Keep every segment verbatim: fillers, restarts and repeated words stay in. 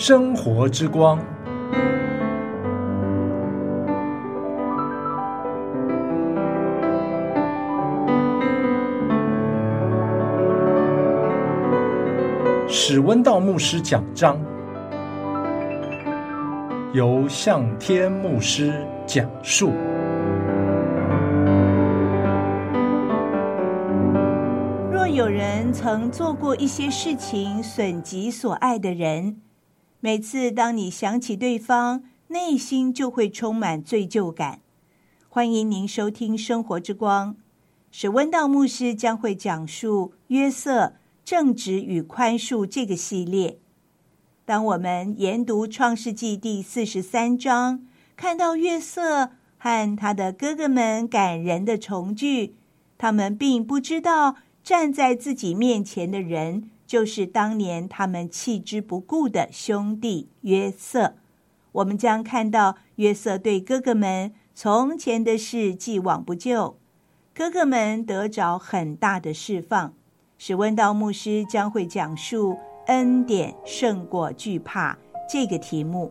生活之光。史温道牧师讲章，由向天牧师讲述。 若有人曾做过一些事情损及所爱的人，每次当你想起对方，内心就会充满罪疚感。欢迎您收听生活之光，史温道牧师将会讲述约瑟正直与宽恕这个系列。当我们研读创世纪第四十三章，看到约瑟和他的哥哥们感人的重聚，他们并不知道站在自己面前的人就是当年他们弃之不顾的兄弟约瑟。我们将看到约瑟对哥哥们从前的事既往不咎，哥哥们得着很大的释放。史温道牧师将会讲述恩典胜过惧怕这个题目。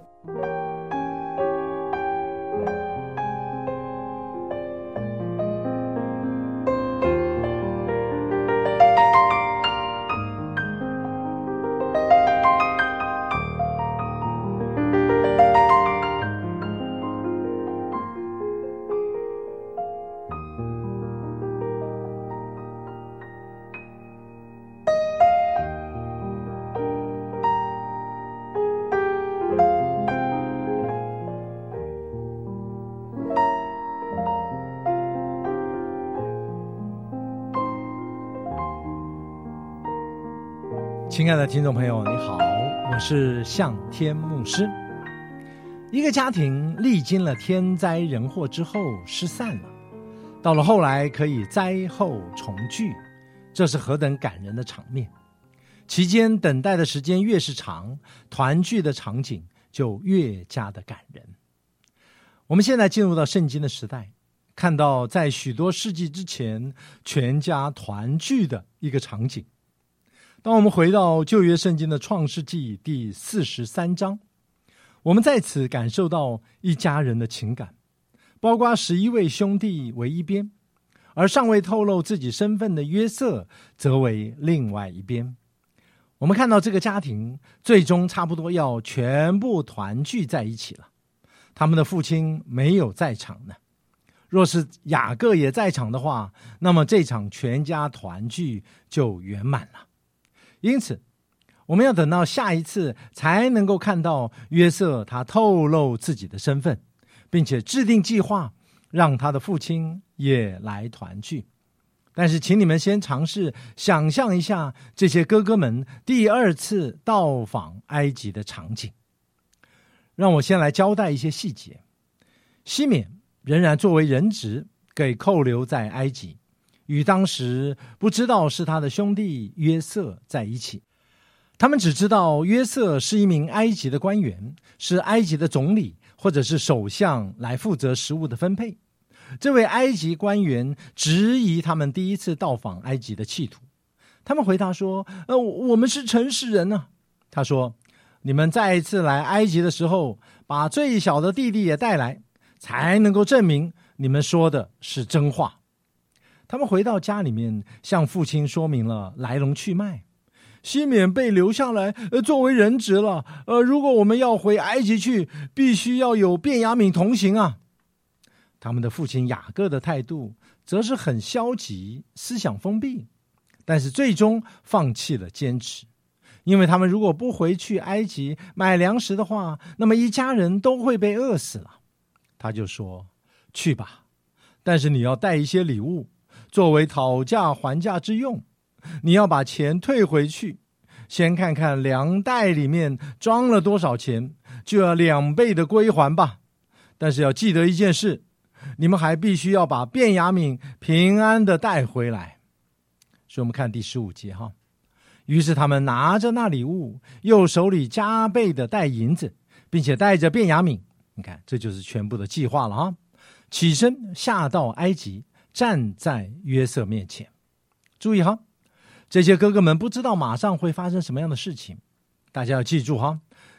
亲爱的听众朋友，你好，我是向天牧师。一个家庭历经了天灾人祸之后失散了，到了后来可以灾后重聚，这是何等感人的场面。期间等待的时间越是长，团聚的场景就越加的感人。我们现在进入到圣经的时代，看到在许多世纪之前全家团聚的一个场景。当我们回到旧约圣经的创世纪第四十三章，我们在此感受到一家人的情感，包括十一位兄弟为一边，而尚未透露自己身份的约瑟则为另外一边。我们看到这个家庭最终差不多要全部团聚在一起了，他们的父亲没有在场呢。若是雅各也在场的话，那么这场全家团聚就圆满了。因此我们要等到下一次才能够看到约瑟他透露自己的身份，并且制定计划让他的父亲也来团聚。但是请你们先尝试想象一下这些哥哥们第二次到访埃及的场景。让我先来交代一些细节。西缅仍然作为人质给扣留在埃及，与当时不知道是他的兄弟约瑟在一起。他们只知道约瑟是一名埃及的官员，是埃及的总理或者是首相来负责食物的分配。这位埃及官员质疑他们第一次到访埃及的企图。他们回答说，呃，我们是诚实人啊。他说，你们再一次来埃及的时候，把最小的弟弟也带来，才能够证明你们说的是真话。他们回到家里面，向父亲说明了来龙去脉。西缅被留下来，呃，作为人质了。呃，如果我们要回埃及去，必须要有便雅悯同行啊。他们的父亲雅各的态度则是很消极，思想封闭，但是最终放弃了坚持。因为他们如果不回去埃及买粮食的话，那么一家人都会被饿死了。他就说，去吧，但是你要带一些礼物，作为讨价还价之用。你要把钱退回去，先看看粮袋里面装了多少钱，就要两倍的归还吧。但是要记得一件事，你们还必须要把便雅悯平安的带回来。所以我们看第十五节哈。于是他们拿着那礼物，又手里加倍的带银子，并且带着便雅悯，你看这就是全部的计划了哈。起身下到埃及，站在约瑟面前。注意哈，这些哥哥们不知道马上会发生什么样的事情，大家要记住哈。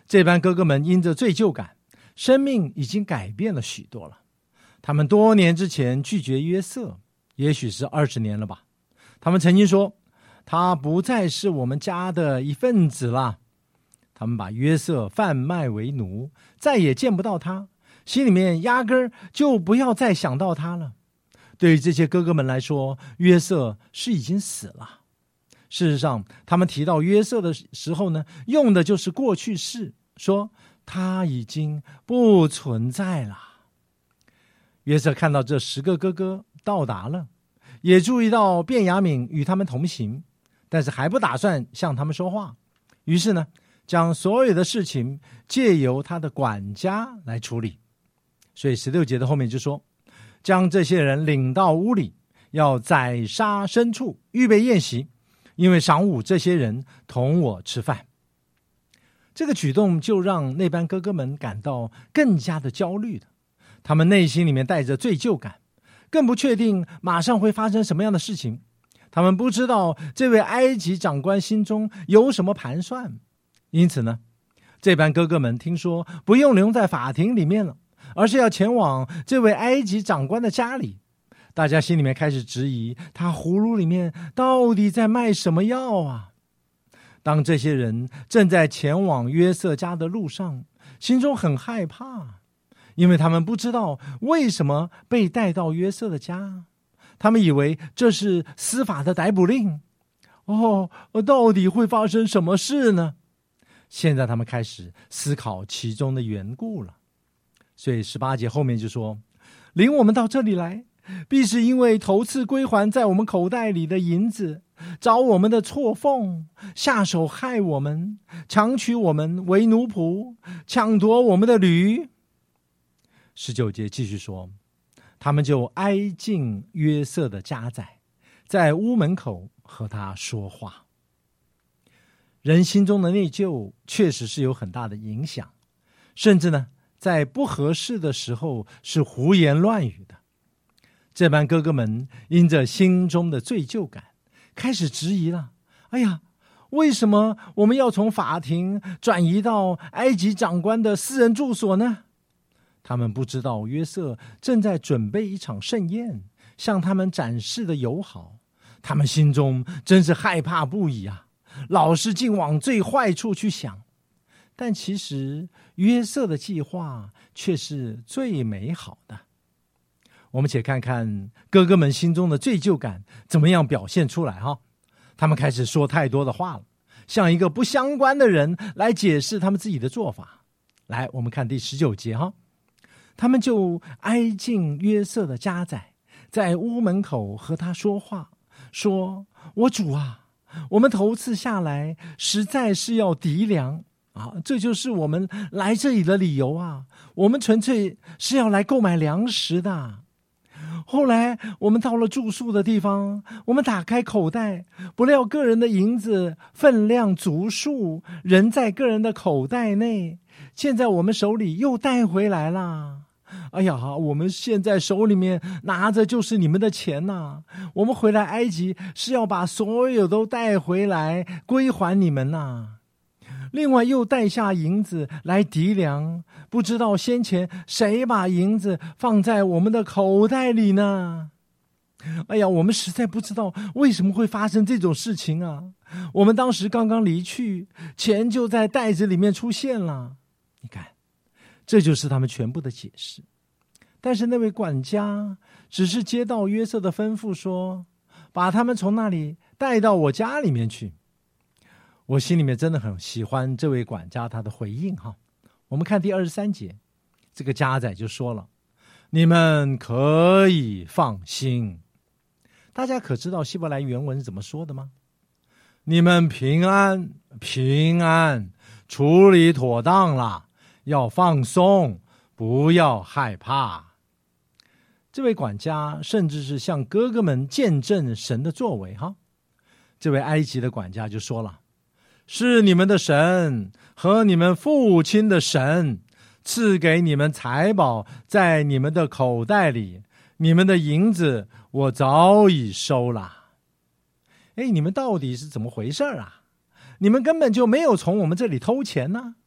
这班哥哥们因着罪疚感，生命已经改变了许多了。他们多年之前拒绝约瑟，也许是二十年了吧。他们曾经说，他不再是我们家的一份子了。他们把约瑟贩卖为奴，再也见不到他，心里面压根儿就不要再想到他了。对于这些哥哥们来说，约瑟是已经死了。事实上，他们提到约瑟的时候呢，用的就是过去式，说他已经不存在了。约瑟看到这十个哥哥到达了，也注意到便雅悯与他们同行，但是还不打算向他们说话。于是呢，将所有的事情借由他的管家来处理。所以十六节的后面就说，将这些人领到屋里，要宰杀牲畜，预备宴席，因为晌午这些人同我吃饭。这个举动就让那班哥哥们感到更加的焦虑的，他们内心里面带着罪疚感，更不确定马上会发生什么样的事情。他们不知道这位埃及长官心中有什么盘算，因此呢，这班哥哥们听说不用留在法庭里面了，而是要前往这位埃及长官的家里。大家心里面开始质疑，他葫芦里面到底在卖什么药啊？当这些人正在前往约瑟家的路上，心中很害怕，因为他们不知道为什么被带到约瑟的家。他们以为这是司法的逮捕令。哦，到底会发生什么事呢？现在他们开始思考其中的缘故了。所以十八节后面就说，领我们到这里来，必是因为头次归还在我们口袋里的银子，找我们的错缝，下手害我们，强取我们为奴仆，抢夺我们的驴。十九节继续说，他们就挨近约瑟的家宅，在屋门口和他说话。人心中的内疚确实是有很大的影响，甚至呢，在不合适的时候是胡言乱语的。这班哥哥们因着心中的罪疚感，开始质疑了，哎呀，为什么我们要从法庭转移到埃及长官的私人住所呢？他们不知道约瑟正在准备一场盛宴，向他们展示的友好。他们心中真是害怕不已啊，老是尽往最坏处去想。但其实约瑟的计划却是最美好的。我们且看看哥哥们心中的罪疚感怎么样表现出来哈。他们开始说太多的话了，像一个不相关的人来解释他们自己的做法。来，我们看第十九节哈。他们就挨近约瑟的家宅，在屋门口和他说话，说，我主啊，我们头次下来实在是要籴粮啊，这就是我们来这里的理由啊，我们纯粹是要来购买粮食的。后来我们到了住宿的地方，我们打开口袋，不料个人的银子分量足数，仍在个人的口袋内，现在我们手里又带回来了。哎呀，我们现在手里面拿着就是你们的钱呐、啊！我们回来埃及是要把所有都带回来归还你们呐、啊！另外又带下银子来籴粮，不知道先前谁把银子放在我们的口袋里呢？哎呀，我们实在不知道为什么会发生这种事情啊！我们当时刚刚离去，钱就在袋子里面出现了。你看，这就是他们全部的解释。但是那位管家只是接到约瑟的吩咐说，把他们从那里带到我家里面去。我心里面真的很喜欢这位管家他的回应哈。我们看第二十三节，这个家宰就说了，你们可以放心。大家可知道希伯来原文是怎么说的吗？你们平安平安，处理妥当了，要放松，不要害怕。这位管家甚至是向哥哥们见证神的作为哈。这位埃及的管家就说了，是你们的神和你们父亲的神赐给你们财宝在你们的口袋里，你们的银子我早已收了。哎，你们到底是怎么回事啊？你们根本就没有从我们这里偷钱呢、啊、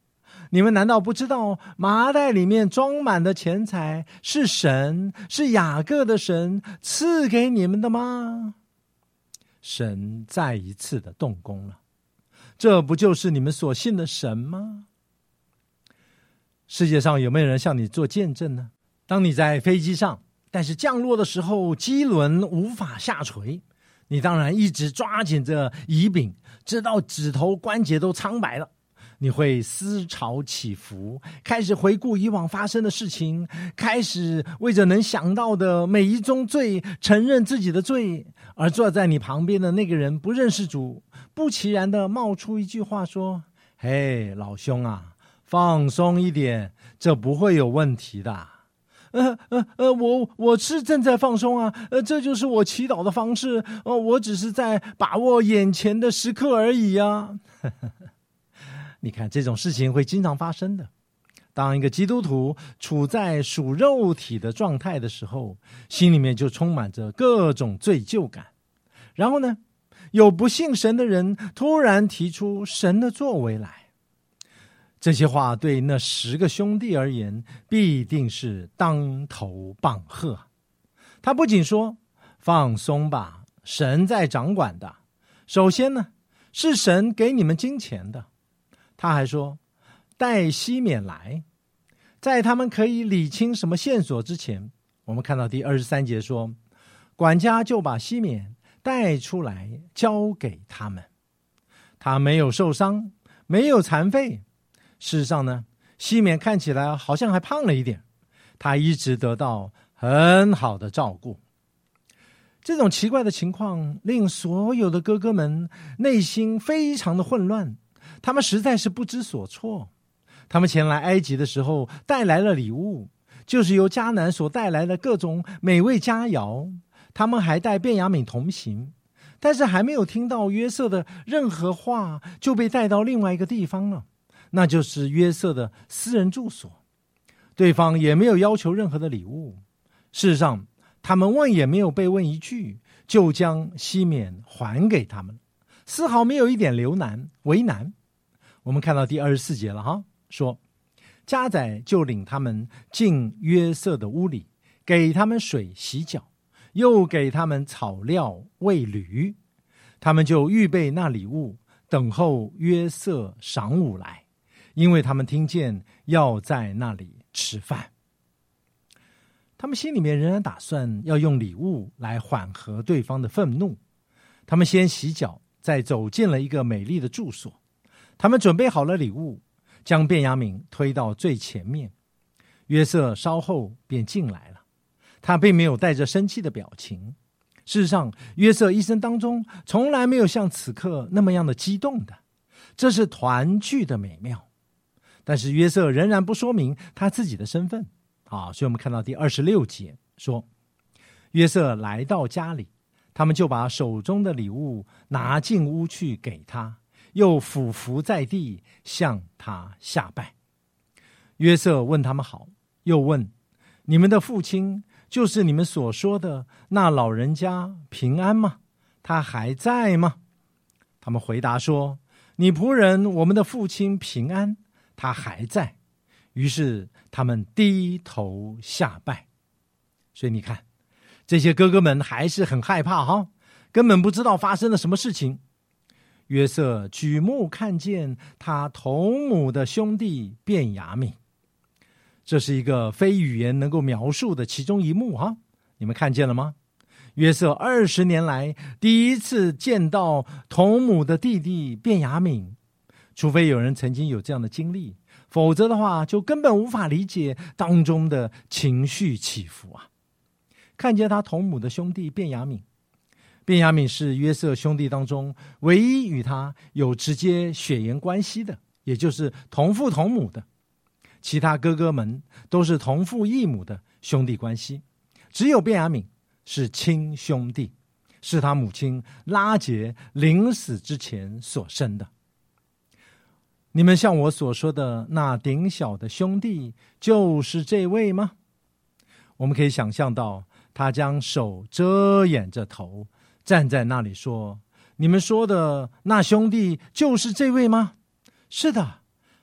你们难道不知道麻袋里面装满的钱财是神，是雅各的神赐给你们的吗？神再一次的动工了，这不就是你们所信的神吗？世界上有没有人向你做见证呢？当你在飞机上，但是降落的时候机轮无法下垂，你当然一直抓紧着椅柄，直到指头关节都苍白了。你会思潮起伏，开始回顾以往发生的事情，开始为着能想到的每一宗罪承认自己的罪。而坐在你旁边的那个人不认识主，不其然的冒出一句话说：嘿，老兄啊，放松一点，这不会有问题的。呃呃呃，我我是正在放松啊，呃，这就是我祈祷的方式，呃，我只是在把握眼前的时刻而已啊。你看，这种事情会经常发生的。当一个基督徒处在属肉体的状态的时候，心里面就充满着各种罪疚感。然后呢，有不信神的人突然提出神的作为来，这些话对那十个兄弟而言必定是当头棒喝。他不仅说放松吧，神在掌管的，首先呢是神给你们金钱的。他还说带西缅来，在他们可以理清什么线索之前，我们看到第二十三节说，管家就把西缅带出来交给他们。他没有受伤，没有残废。事实上呢，西缅看起来好像还胖了一点，他一直得到很好的照顾。这种奇怪的情况令所有的哥哥们内心非常的混乱，他们实在是不知所措。他们前来埃及的时候带来了礼物，就是由迦南所带来的各种美味佳肴，他们还带便雅悯同行，但是还没有听到约瑟的任何话，就被带到另外一个地方了，那就是约瑟的私人住所。对方也没有要求任何的礼物，事实上他们问也没有被问一句，就将西缅还给他们，丝毫没有一点留难为难。我们看到第二十四节了哈，说家宰就领他们进约瑟的屋里，给他们水洗脚，又给他们草料喂驴，他们就预备那礼物，等候约瑟晌午来，因为他们听见要在那里吃饭。他们心里面仍然打算要用礼物来缓和对方的愤怒。他们先洗脚，再走进了一个美丽的住所。他们准备好了礼物，将便雅悯推到最前面。约瑟稍后便进来了，他并没有带着生气的表情。事实上，约瑟一生当中从来没有像此刻那么样的激动的，这是团聚的美妙。但是约瑟仍然不说明他自己的身份。好，所以我们看到第二十六节说，约瑟来到家里，他们就把手中的礼物拿进屋去给他，又俯伏在地向他下拜。约瑟问他们好，又问你们的父亲，就是你们所说的那老人家平安吗？他还在吗？他们回答说，你仆人我们的父亲平安，他还在。于是他们低头下拜。所以你看，这些哥哥们还是很害怕哈，根本不知道发生了什么事情。约瑟举目看见他同母的兄弟便雅悯，这是一个非语言能够描述的其中一幕哈，你们看见了吗？约瑟二十年来第一次见到同母的弟弟便雅悯，除非有人曾经有这样的经历，否则的话就根本无法理解当中的情绪起伏啊。看见他同母的兄弟便雅悯，便雅悯是约瑟兄弟当中唯一与他有直接血缘关系的，也就是同父同母的。其他哥哥们都是同父异母的兄弟关系，只有便雅悯是亲兄弟，是他母亲拉结临死之前所生的。你们像我所说的那顶小的兄弟就是这位吗？我们可以想象到他将手遮掩着头，站在那里说，你们说的那兄弟就是这位吗？是的，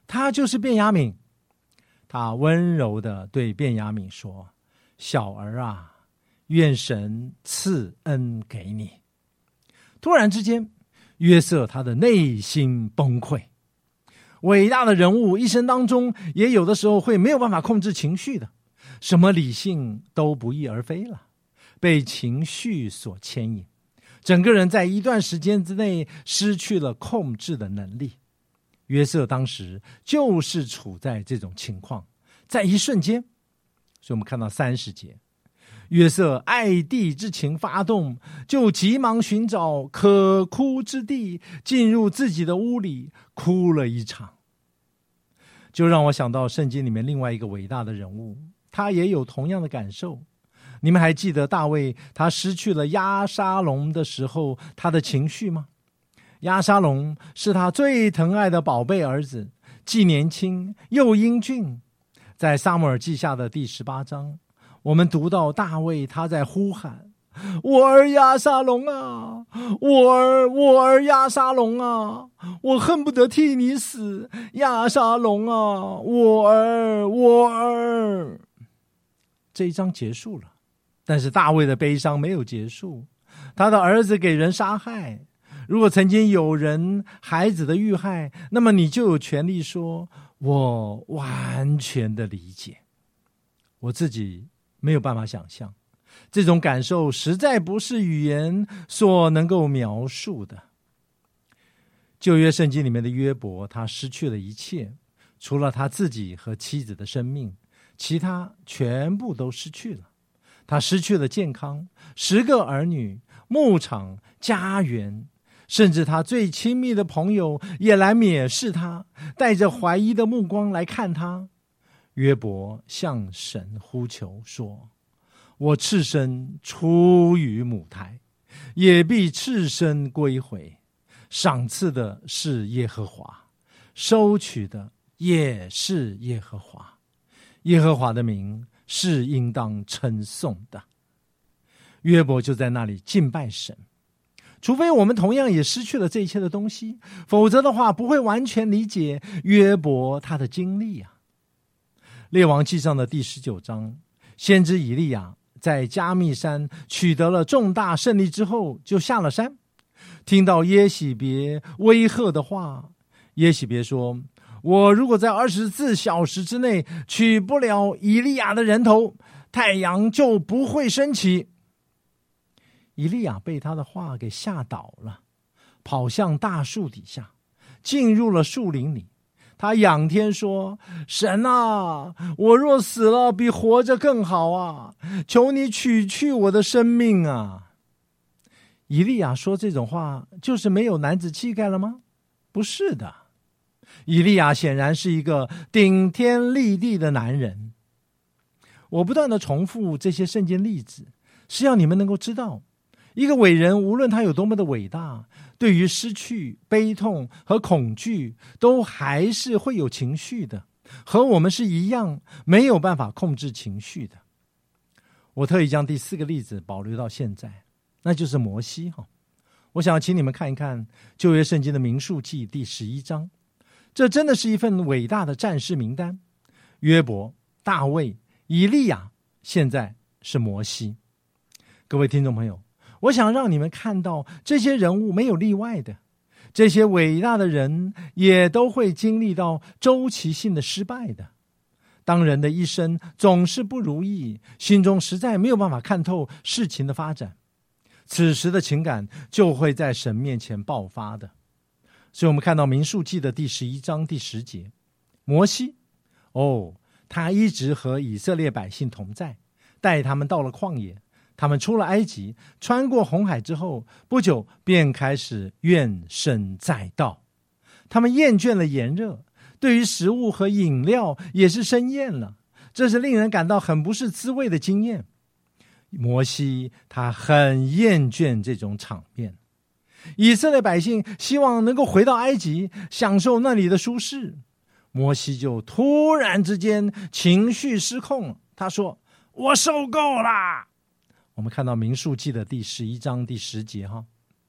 他就是便雅悯。他温柔地对便雅悯说：小儿啊，愿神赐恩给你。突然之间，约瑟他的内心崩溃。伟大的人物一生当中也有的时候会没有办法控制情绪的，什么理性都不翼而飞了，被情绪所牵引，整个人在一段时间之内失去了控制的能力。约瑟当时就是处在这种情况，在一瞬间。所以我们看到三十节，约瑟爱弟之情发动，就急忙寻找可哭之地，进入自己的屋里哭了一场。就让我想到圣经里面另外一个伟大的人物，他也有同样的感受。你们还记得大卫他失去了押沙龙的时候他的情绪吗？押沙龙是他最疼爱的宝贝儿子，既年轻又英俊。在撒母耳记下的第十八章，我们读到大卫他在呼喊：我儿押沙龙啊，我儿我儿押沙龙啊，我恨不得替你死，押沙龙啊，我儿我儿。这一章结束了，但是大卫的悲伤没有结束，他的儿子给人杀害。如果曾经有人孩子的遇害，那么你就有权利说我完全的理解。我自己没有办法想象，这种感受实在不是语言所能够描述的。旧约圣经里面的约伯，他失去了一切，除了他自己和妻子的生命，其他全部都失去了。他失去了健康，十个儿女，牧场，家园，甚至他最亲密的朋友也来蔑视他，带着怀疑的目光来看他。约伯向神呼求说：我赤身出于母胎，也必赤身归回。赏赐的是耶和华，收取的也是耶和华。耶和华的名是应当称颂的。约伯就在那里敬拜神。除非我们同样也失去了这一切的东西，否则的话不会完全理解约伯他的经历啊。列王纪上的第十九章，先知以利亚在加密山取得了重大胜利之后，就下了山，听到耶洗别威吓的话。耶洗别说：我如果在二十四小时之内取不了以利亚的人头，太阳就不会升起。以利亚被他的话给吓倒了，跑向大树底下，进入了树林里。他仰天说：神啊，我若死了比活着更好啊，求你取去我的生命啊。以利亚说这种话就是没有男子气概了吗？不是的，以利亚显然是一个顶天立地的男人。我不断的重复这些圣经例子，是要你们能够知道，一个伟人无论他有多么的伟大，对于失去、悲痛和恐惧都还是会有情绪的，和我们是一样没有办法控制情绪的。我特意将第四个例子保留到现在，那就是摩西。我想请你们看一看旧约圣经的民数记第十一章，这真的是一份伟大的战士名单。约伯、大卫、以利亚，现在是摩西。各位听众朋友，我想让你们看到这些人物没有例外的，这些伟大的人也都会经历到周期性的失败的。当人的一生总是不如意，心中实在没有办法看透事情的发展，此时的情感就会在神面前爆发的。所以我们看到民数记的第十一章第十节，摩西哦，他一直和以色列百姓同在，带他们到了旷野。他们出了埃及，穿过红海之后，不久便开始怨声载道。他们厌倦了炎热，对于食物和饮料也是生厌了，这是令人感到很不是滋味的经验。摩西他很厌倦这种场面。以色列百姓希望能够回到埃及，享受那里的舒适。摩西就突然之间情绪失控了，他说：我受够了。我们看到民数记的第十一章第十节哈，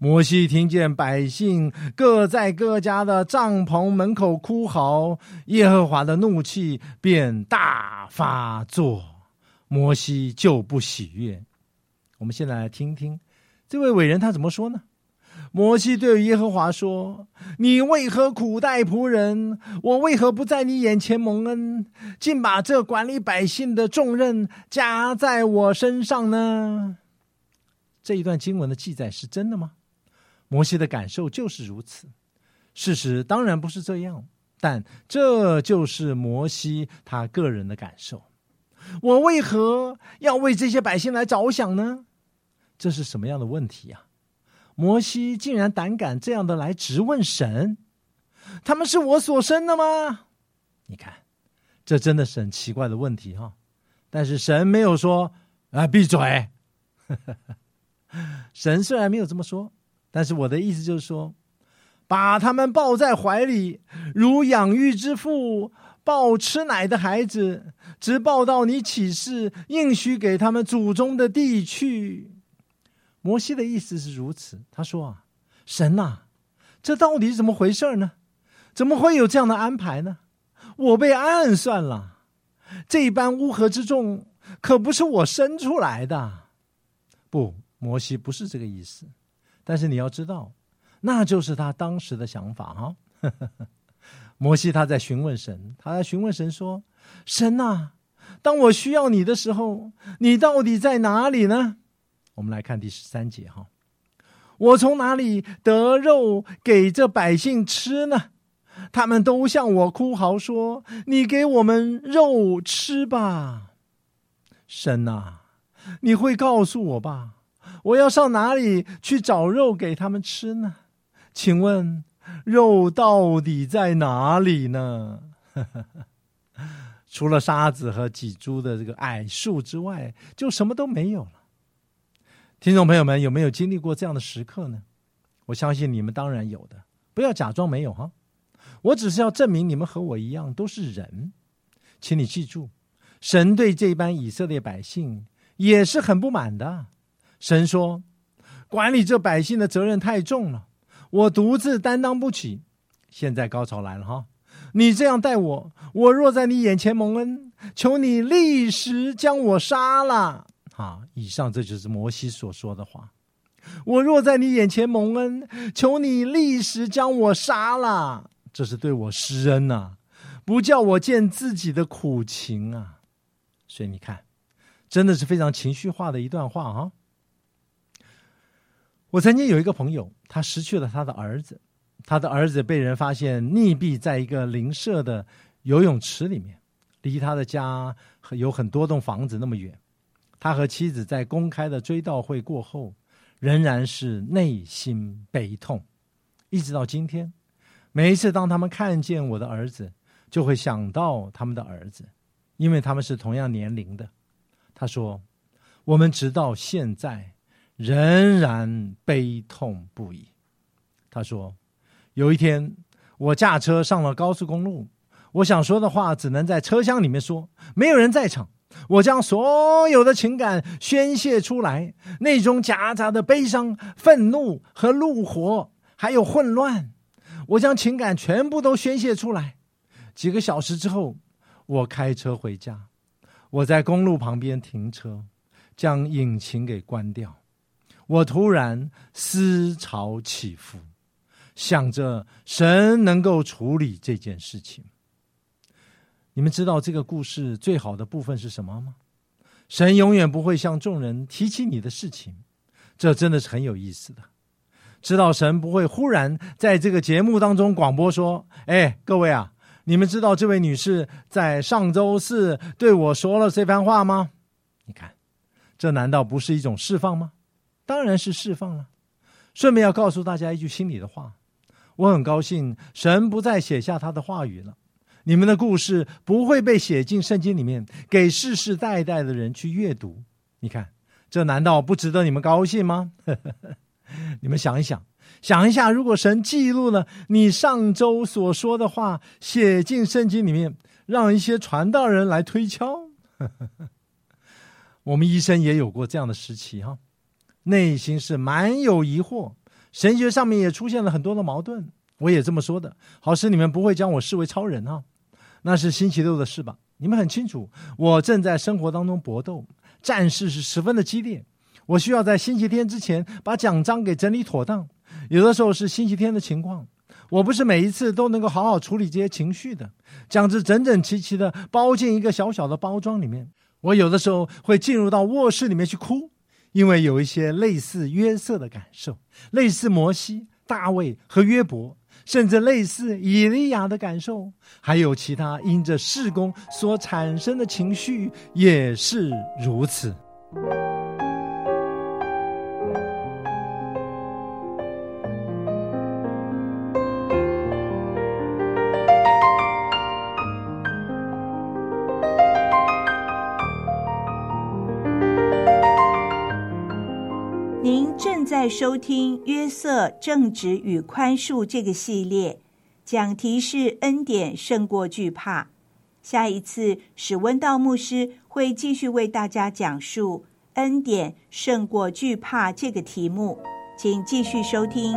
摩西听见百姓各在各家的帐篷门口哭嚎，耶和华的怒气便大发作，摩西就不喜悦。我们现在来听听这位伟人他怎么说呢？摩西对耶和华说：你为何苦待仆人？我为何不在你眼前蒙恩，竟把这管理百姓的重任加在我身上呢？这一段经文的记载是真的吗？摩西的感受就是如此。事实当然不是这样，但这就是摩西他个人的感受。我为何要为这些百姓来着想呢？这是什么样的问题啊？摩西竟然胆敢这样的来质问神，他们是我所生的吗？你看，这真的是很奇怪的问题哈。但是神没有说啊，闭嘴。神虽然没有这么说，但是我的意思就是说，把他们抱在怀里，如养育之父抱吃奶的孩子，直抱到你起誓应许给他们祖宗的地去。摩西的意思是如此，他说啊，神啊，这到底是怎么回事呢？怎么会有这样的安排呢？我被暗算了，这般乌合之众可不是我生出来的。不，摩西不是这个意思，但是你要知道，那就是他当时的想法哈。摩西他在询问神，他在询问神说，神啊，当我需要你的时候，你到底在哪里呢？我们来看第十三节哈，我从哪里得肉给这百姓吃呢？他们都向我哭嚎说，你给我们肉吃吧。神啊，你会告诉我吧，我要上哪里去找肉给他们吃呢？请问肉到底在哪里呢？除了沙子和几株的这个矮树之外，就什么都没有了。听众朋友们，有没有经历过这样的时刻呢？我相信你们当然有的，不要假装没有哈。我只是要证明你们和我一样都是人。请你记住，神对这班以色列百姓也是很不满的。神说，管理这百姓的责任太重了，我独自担当不起。现在高潮来了哈，你这样待我，我若在你眼前蒙恩，求你立时将我杀了。啊，以上这就是摩西所说的话。我若在你眼前蒙恩，求你立时将我杀了。这是对我施恩啊，不叫我见自己的苦情啊。所以你看，真的是非常情绪化的一段话啊。我曾经有一个朋友，他失去了他的儿子，他的儿子被人发现溺毙在一个邻舍的游泳池里面，离他的家有很多栋房子那么远。他和妻子在公开的追悼会过后，仍然是内心悲痛，一直到今天。每一次当他们看见我的儿子，就会想到他们的儿子，因为他们是同样年龄的。他说，我们直到现在仍然悲痛不已。他说，有一天我驾车上了高速公路，我想说的话只能在车厢里面说，没有人在场。我将所有的情感宣泄出来，那种夹杂的悲伤、愤怒和怒火，还有混乱，我将情感全部都宣泄出来。几个小时之后，我开车回家，我在公路旁边停车，将引擎给关掉。我突然思潮起伏，想着神能够处理这件事情。你们知道这个故事最好的部分是什么吗？神永远不会向众人提起你的事情，这真的是很有意思的。知道神不会忽然在这个节目当中广播说，哎，各位啊，你们知道这位女士在上周四对我说了这番话吗？你看，这难道不是一种释放吗？当然是释放了。顺便要告诉大家一句心里的话，我很高兴神不再写下他的话语了，你们的故事不会被写进圣经里面，给世世代代的人去阅读。你看，这难道不值得你们高兴吗？你们想一想，想一下，如果神记录了你上周所说的话，写进圣经里面，让一些传道人来推敲。我们医生也有过这样的时期哈，内心是蛮有疑惑， 神学上面也出现了很多的矛盾，我也这么说的，好使你们不会将我视为超人啊。那是星期六的事吧，你们很清楚，我正在生活当中搏斗，战事是十分的激烈，我需要在星期天之前把奖章给整理妥当，有的时候是星期天的情况，我不是每一次都能够好好处理这些情绪的，将之整整齐齐的包进一个小小的包装里面。我有的时候会进入到卧室里面去哭，因为有一些类似约瑟的感受，类似摩西、大卫和约伯，甚至类似以利亚的感受，还有其他因着事工所产生的情绪也是如此。 您正在收听约瑟正直与宽恕这个系列，讲题是恩典胜过惧怕。下一次史温道牧师会继续为大家讲述恩典胜过惧怕这个题目，请继续收听。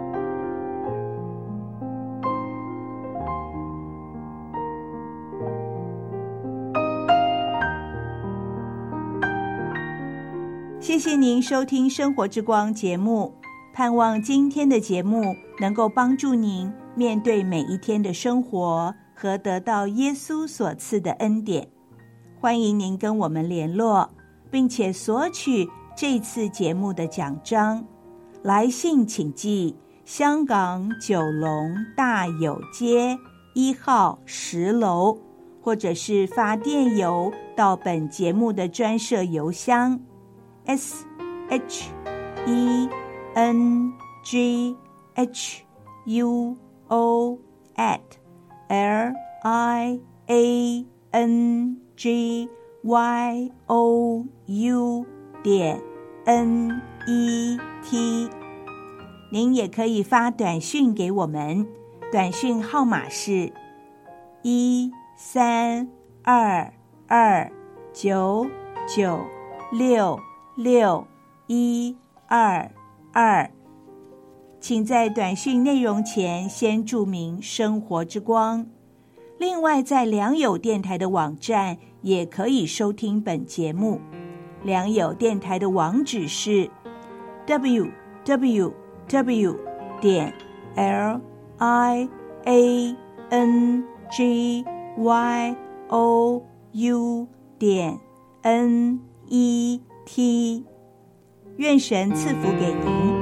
谢谢您收听生活之光节目，盼望今天的节目能够帮助您面对每一天的生活和得到耶稣所赐的恩典。欢迎您跟我们联络，并且索取这次节目的奖章。来信请寄香港九龙大有街一号十楼，或者是发电邮到本节目的专设邮箱S H E N G H U O at L I A N G Y O U 点 N E T。 您也可以发短讯给我们，短讯号码是一三二二九九六六一二二，请在短讯内容前先注明生活之光。另外，在良友电台的网站也可以收听本节目。良友电台的网址是 double-u double-u double-u 点 L I A N G Y O U 点 N E T。 愿神赐福给您。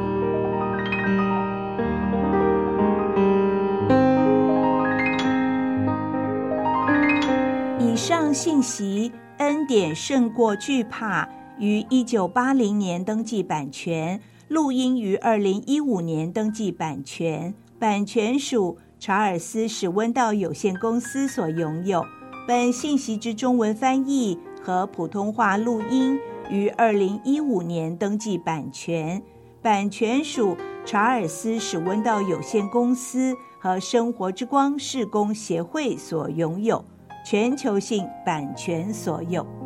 以上信息恩典胜过惧怕于一九八零年登记版权，录音于二零一五年登记版权，版权属查尔斯史温道有限公司所拥有。本信息之中文翻译和普通话录音于二零一五年登记版权，版权属查尔斯史温道有限公司和生活之光事工协会所拥有，全球性版权所有。